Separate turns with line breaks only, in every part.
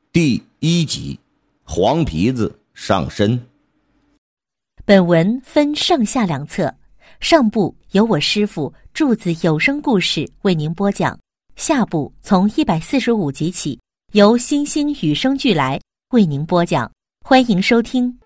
第1集，黄皮子上身。
本文分上下两册，上部由我师父柱子有声故事为您播讲，下部从145集起由星星与生俱来为您播讲，欢迎收听。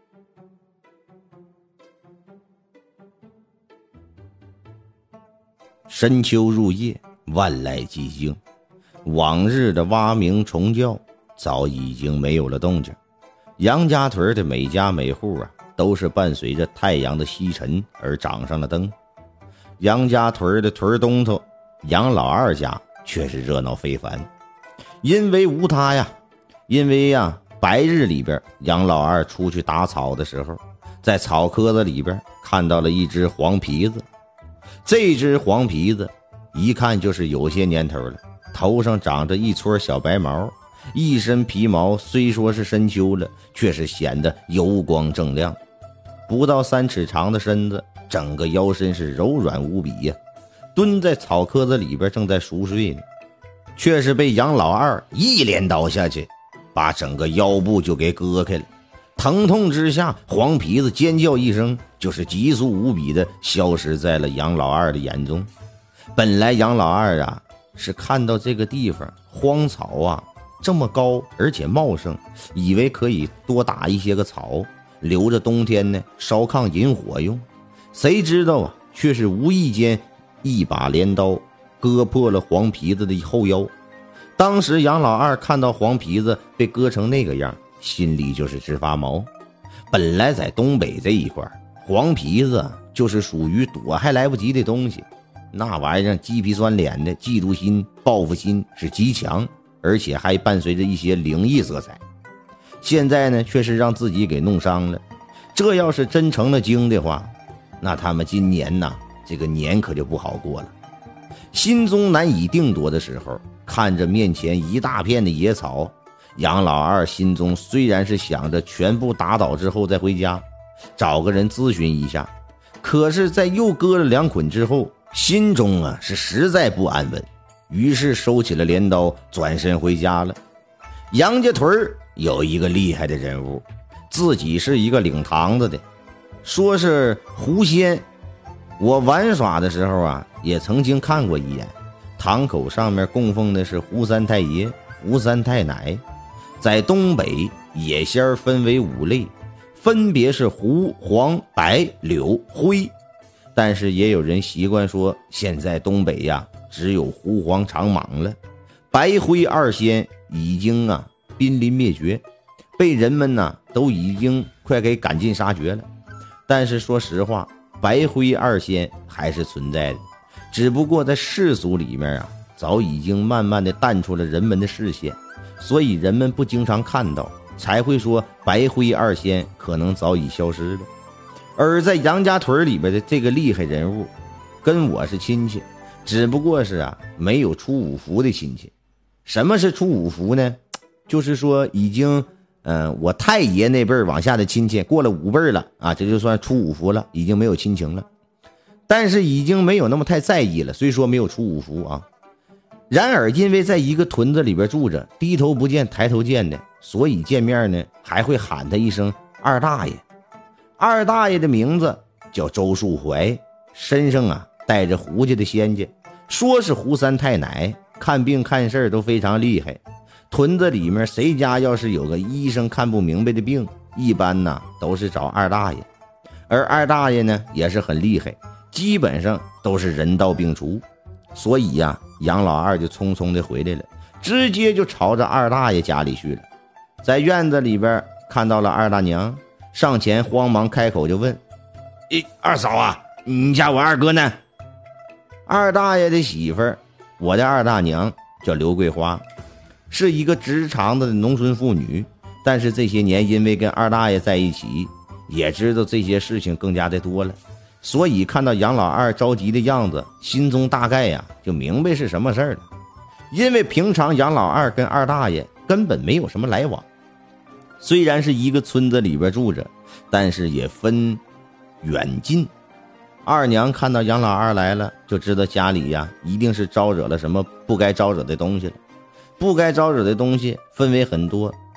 深秋入夜，万籁寂静，往日的蛙鸣虫叫早已经没有了动静。杨家屯的每家每户都是伴随着太阳的西沉而长上了灯。杨家屯的屯东头杨老二家却是热闹非凡，因为无他呀，白日里边杨老二出去打草的时候，在草棵子里边看到了一只黄皮子。这只黄皮子一看就是有些年头了，头上长着一撮小白毛，一身皮毛虽说是深秋了，却是显得油光锃亮。不到3尺长的身子，整个腰身是柔软无比呀。蹲在草棵子里边正在熟睡呢，却是被杨老二一连刀下去，把整个腰部就给割开了。疼痛之下，黄皮子尖叫一声，就是急速无比的消失在了杨老二的眼中。本来杨老二是看到这个地方荒草这么高而且茂盛，以为可以多打一些个草，留着冬天呢烧炕引火用。谁知道却是无意间一把镰刀割破了黄皮子的后腰。当时杨老二看到黄皮子被割成那个样，心里就是直发毛。本来在东北这一块，黄皮子就是属于躲还来不及的东西，那玩意儿鸡皮酸脸的嫉妒心报复心是极强，而且还伴随着一些灵异色彩。现在呢却是让自己给弄伤了，这要是真成了精的话，那他们今年这个年可就不好过了。心中难以定夺的时候，看着面前一大片的野草，杨老二心中虽然是想着全部打倒之后再回家找个人咨询一下，可是在又割了2捆之后，心中是实在不安稳，于是收起了镰刀，转身回家了。杨家屯有一个厉害的人物，自己是一个领堂子的，说是狐仙。我玩耍的时候也曾经看过一眼，堂口上面供奉的是胡三太爷、胡三太奶。在东北，野仙分为5类，分别是胡、黄、白、柳、灰。但是也有人习惯说，现在东北只有胡、黄、长蟒了，白灰2仙已经濒临灭绝，被人们都已经快给赶尽杀绝了。但是说实话，白灰2仙还是存在的，只不过在世俗里面早已经慢慢的淡出了人们的视线，所以人们不经常看到，才会说白灰2仙可能早已消失了。而在杨家屯里边的这个厉害人物跟我是亲戚，只不过是没有出5福的亲戚。什么是出5福呢？就是说已经我太爷那辈儿往下的亲戚过了5辈了这就算出5福了，已经没有亲情了。但是已经没有那么太在意了，虽说没有出5福然而因为在一个屯子里边住着，低头不见抬头见的，所以见面呢还会喊他一声二大爷。二大爷的名字叫周树怀，身上带着胡家的仙家，说是胡三太奶，看病看事都非常厉害。屯子里面谁家要是有个医生看不明白的病，一般都是找二大爷。而二大爷呢也是很厉害，基本上都是人到病除。所以杨老二就匆匆的回来了，直接就朝着二大爷家里去了。在院子里边看到了二大娘，上前慌忙开口就问：二嫂你家我二哥呢？二大爷的媳妇儿，我的二大娘叫刘桂花，是一个直肠子的农村妇女，但是这些年因为跟二大爷在一起，也知道这些事情更加的多了，所以看到杨老二着急的样子，心中大概就明白是什么事儿了。因为平常杨老二跟二大爷根本没有什么来往，虽然是一个村子里边住着，但是也分远近。二娘看到杨老二来了，就知道家里一定是招惹了什么不该招惹的东西了。不该招惹的东西分为很多，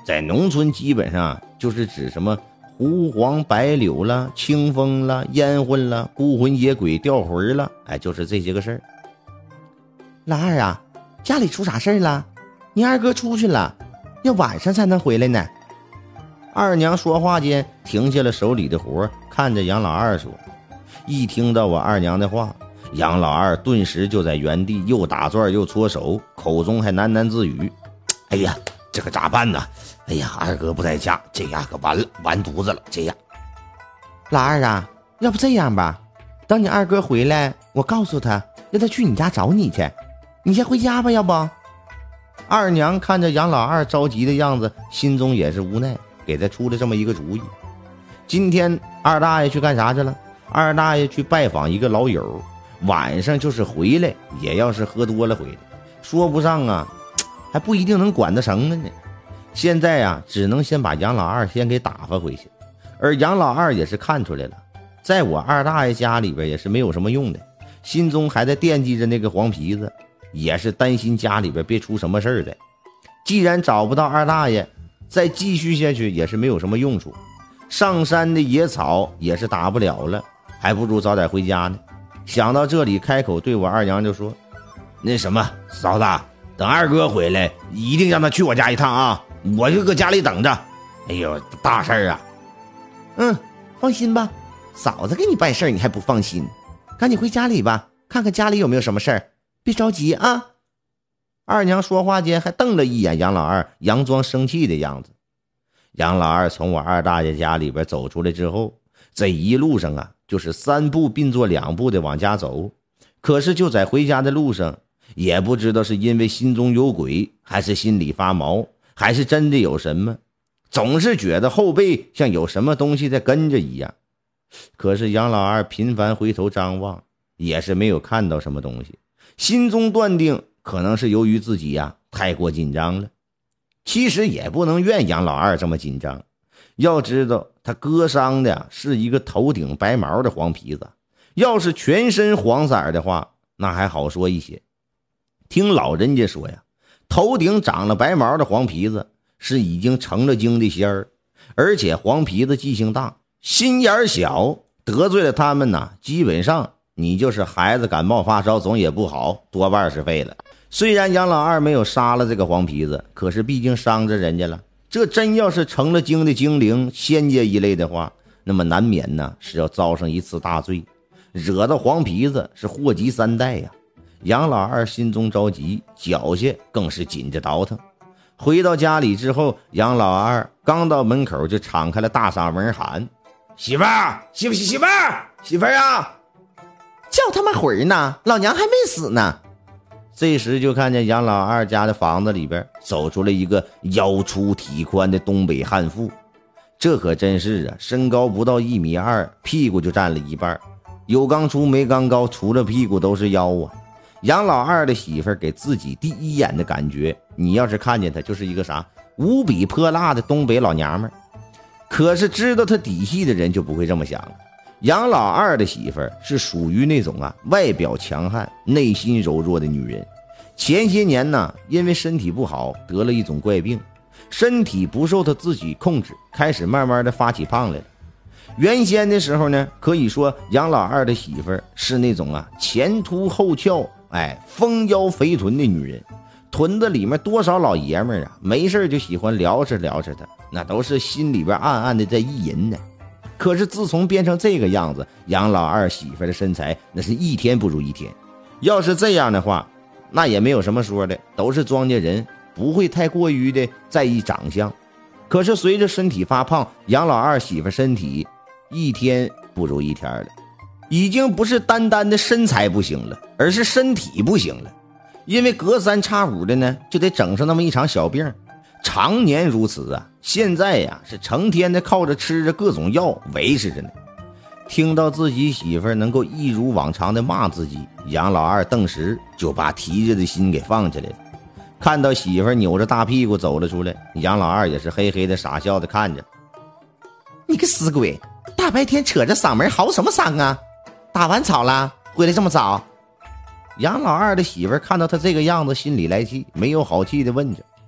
在农村基本上就是指什么狐黄白柳了、清风了、烟魂了、孤魂野鬼掉魂了，就是这些个事儿。
老二啊，家里出啥事儿了？你二哥出去了，要晚上才能回来呢。
二娘说话间停下了手里的活，看着杨老二说。一听到我二娘的话，杨老二顿时就在原地又打转又搓手，口中还喃喃自语：哎呀，这可咋办呢？哎呀，二哥不在家，这样可完了，完犊子了。这样，
老二啊，要不这样吧，等你二哥回来，我告诉他让他去你家找你去，你先回家吧。要不
二娘看着杨老二着急的样子，心中也是无奈，给他出了这么一个主意。今天二大爷去干啥去了？二大爷去拜访一个老友，晚上就是回来也要是喝多了回来，说不上啊，还不一定能管得成呢。现在啊，只能先把杨老二先给打发回去。而杨老二也是看出来了，在我二大爷家里边也是没有什么用的，心中还在惦记着那个黄皮子，也是担心家里边别出什么事儿来。既然找不到二大爷，再继续下去也是没有什么用处，上山的野草也是打不了了，还不如早点回家呢。想到这里，开口对我二娘就说：那什么，嫂子，等二哥回来一定让他去我家一趟啊，我就搁家里等着。哎呦，大事儿啊。
放心吧，嫂子给你办事儿你还不放心，赶紧回家里吧，看看家里有没有什么事儿，别着急啊。
二娘说话间还瞪了一眼杨老二，佯装生气的样子。杨老二从我二大爷家里边走出来之后，这一路上啊，就是3步并作2步的往家走。可是就在回家的路上，也不知道是因为心中有鬼，还是心里发毛，还是真的有什么，总是觉得后背像有什么东西在跟着一样。可是杨老二频繁回头张望，也是没有看到什么东西，心中断定可能是由于自己呀太过紧张了。其实也不能怨杨老二这么紧张，要知道他割伤的是一个头顶白毛的黄皮子，要是全身黄色的话，那还好说一些。听老人家说呀，头顶长了白毛的黄皮子是已经成了精的仙儿，而且黄皮子记性大，心眼小，得罪了他们呢，基本上你就是孩子感冒发烧总也不好，多半是废了。虽然杨老二没有杀了这个黄皮子，可是毕竟伤着人家了，这真要是成了精的精灵仙界一类的话，那么难免呢是要遭上一次大罪，惹到黄皮子是祸及3代呀。杨老二心中着急，脚下更是紧着倒腾。回到家里之后，杨老二刚到门口就敞开了大嗓门喊：媳妇儿，媳妇儿，媳妇儿啊！
叫他妈会儿呢，老娘还没死呢。
这时就看见杨老二家的房子里边走出了一个腰粗体宽的东北悍妇，这可真是啊，身高不到1.2米，屁股就占了一半，有刚粗没刚高，除了屁股都是腰啊。杨老二的媳妇儿给自己第一眼的感觉，你要是看见她就是一个啥无比泼辣的东北老娘们儿。可是知道她底细的人就不会这么想了。杨老二的媳妇儿是属于那种外表强悍内心柔弱的女人，前些年呢因为身体不好得了一种怪病，身体不受她自己控制，开始慢慢的发起胖来了。原先的时候呢，可以说杨老二的媳妇儿是那种前凸后翘，丰腰肥臀的女人，臀子里面多少老爷们儿没事就喜欢撩着撩着她，那都是心里边暗暗的在意淫呢。可是自从变成这个样子，杨老二媳妇的身材那是一天不如一天。要是这样的话，那也没有什么说的，都是庄稼人，不会太过于的在意长相。可是随着身体发胖，杨老二媳妇身体一天不如一天了，已经不是单单的身材不行了，而是身体不行了。因为隔3差5的呢，就得整上那么一场小病，常年如此啊。现在呀，是成天的靠着吃着各种药维持着呢。听到自己媳妇儿能够一如往常的骂自己，杨老二顿时就把提着的心给放下来了。看到媳妇儿扭着大屁股走了出来，杨老二也是嘿嘿的傻笑的看着。
你个死鬼，大白天扯着嗓门嚎什么嗓啊？打完草了回来这么早？
杨老二的媳妇儿看到他这个样子，心里来气，没有好气的问着。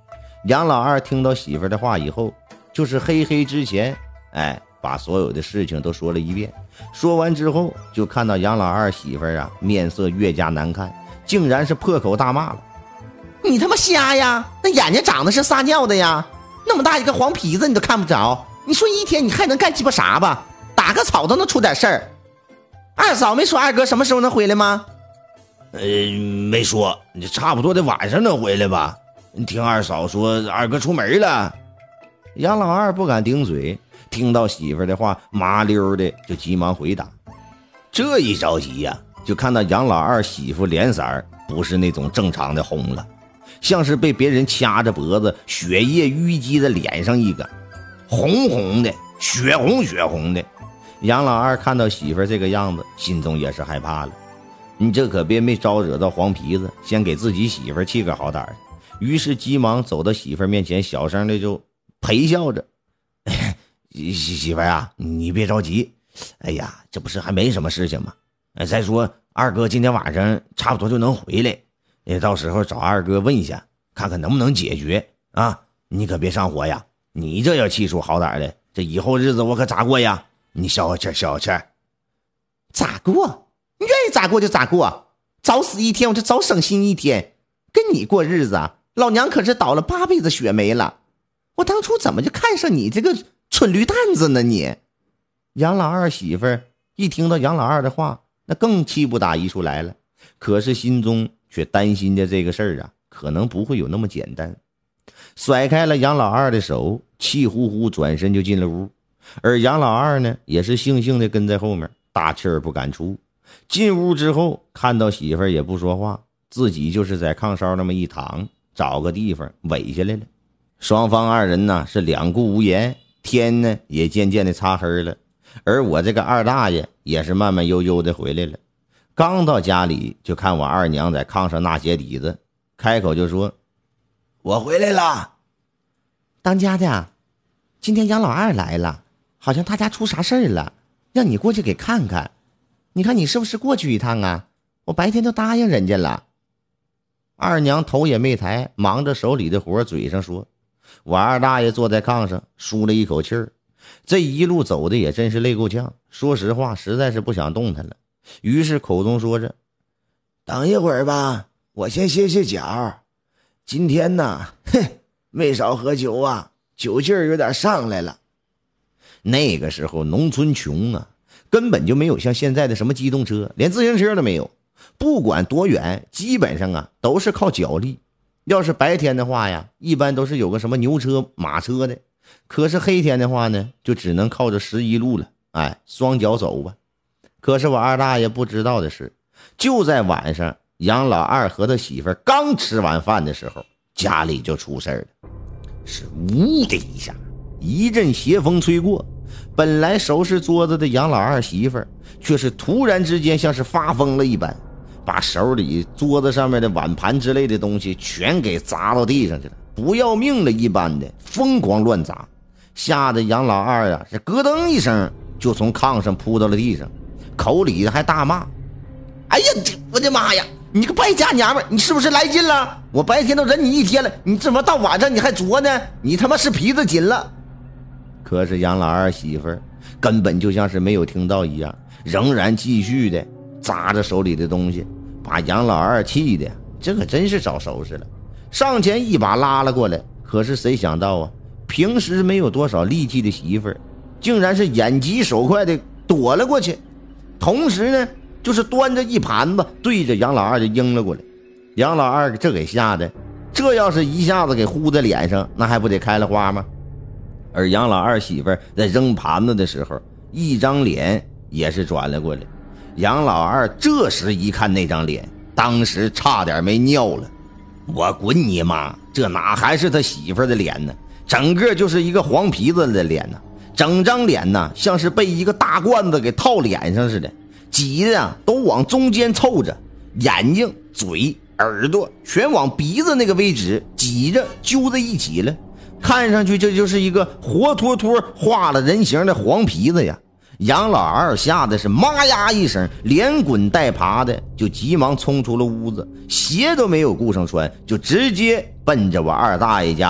杨老二听到媳妇儿的话以后，就是黑黑之前，把所有的事情都说了一遍。说完之后，就看到杨老二媳妇儿啊，面色越加难看，竟然是破口大骂了：“
你他妈瞎呀？那眼睛长得是撒尿的呀？那么大一个黄皮子你都看不着，你说一天你还能干鸡巴啥吧？打个草都能出点事儿。二嫂没说二哥什么时候能回来吗？”
没说，你差不多得晚上能回来吧？你听二嫂说二哥出门了。杨老二不敢顶嘴，听到媳妇儿的话，麻溜的就急忙回答。这一着急呀，就看到杨老二媳妇脸色不是那种正常的红了，像是被别人掐着脖子，血液淤积在脸上一个，红红的，血红血红的。杨老二看到媳妇儿这个样子，心中也是害怕了。你这可别没招惹到黄皮子，先给自己媳妇儿气个好歹。于是急忙走到媳妇儿面前，小声的就陪笑着：“媳妇儿啊，你别着急。哎呀，这不是还没什么事情吗？再说二哥今天晚上差不多就能回来，到时候找二哥问一下，看看能不能解决啊！你可别上火呀！你这要气出好歹的，这以后日子我可咋过呀？你消消气，消消气。
咋过？你愿意咋过就咋过，早死一天我就早省心一天。跟你过日子啊，老娘可是倒了8辈子血霉了。我当初怎么就看上你这个蠢驴蛋子呢你？”
杨老二媳妇儿一听到杨老二的话，那更气不打一处来了，可是心中却担心着这个事儿啊，可能不会有那么简单。甩开了杨老二的手，气呼呼转身就进了屋。而杨老二呢，也是悻悻的跟在后面，大气儿不敢出。进屋之后，看到媳妇儿也不说话，自己就是在炕梢那么一躺，找个地方萎下来了。双方二人呢是两顾无言，天呢也渐渐的擦黑了。而我这个二大爷也是慢慢悠悠的回来了。刚到家里，就看我二娘在炕上纳鞋底子，开口就说：“我回来了。”
当家的，今天杨老二来了，好像他家出啥事儿了，让你过去给看看。你看你是不是过去一趟啊？我白天都答应人家了。
二娘头也没抬，忙着手里的活，嘴上说。我二大爷坐在炕上舒了一口气儿，这一路走的也真是累够呛，说实话实在是不想动弹了，于是口中说着：“等一会儿吧，我先歇歇脚。今天呢，没少喝酒啊，酒劲儿有点上来了。”那个时候农村穷啊，根本就没有像现在的什么机动车，连自行车都没有，不管多远，基本上啊都是靠脚力。要是白天的话呀，一般都是有个什么牛车马车的，可是黑天的话呢，就只能靠着11路了，双脚走吧。可是我二大爷不知道的是，就在晚上，杨老二和他媳妇刚吃完饭的时候，家里就出事了。是呜的一下，一阵邪风吹过，本来收拾桌子的杨老二媳妇却是突然之间像是发疯了一般，把手里桌子上面的碗盘之类的东西全给砸到地上去了，不要命了一般的疯狂乱砸，吓得杨老二啊是咯噔一声就从炕上扑到了地上，口里还大骂：“哎呀，我的妈呀！你个败家娘们，你是不是来劲了？我白天都忍你一天了，你怎么到晚上你还作呢？你他妈是皮子紧了！”可是杨老二媳妇根本就像是没有听到一样，仍然继续的砸着手里的东西，把杨老二气的这可真是找收拾了，上前一把拉了过来。可是谁想到啊，平时没有多少力气的媳妇竟然是眼疾手快的躲了过去，同时呢就是端着一盘子对着杨老二就扔了过来。杨老二这给吓得，这要是一下子给呼在脸上，那还不得开了花吗？而杨老二媳妇在扔盘子的时候，一张脸也是转了过来。杨老二这时一看那张脸，当时差点没尿了。我滚你妈，这哪还是他媳妇的脸呢？整个就是一个黄皮子的脸呢，整张脸呢像是被一个大罐子给套脸上似的，挤的都往中间凑着，眼睛、嘴、耳朵全往鼻子那个位置挤着揪在一起了，看上去这就是一个活脱脱画了人形的黄皮子呀。杨老二吓得是妈呀一声，连滚带爬的就急忙冲出了屋子，鞋都没有顾上穿，就直接奔着我二大爷家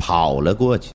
跑了过去。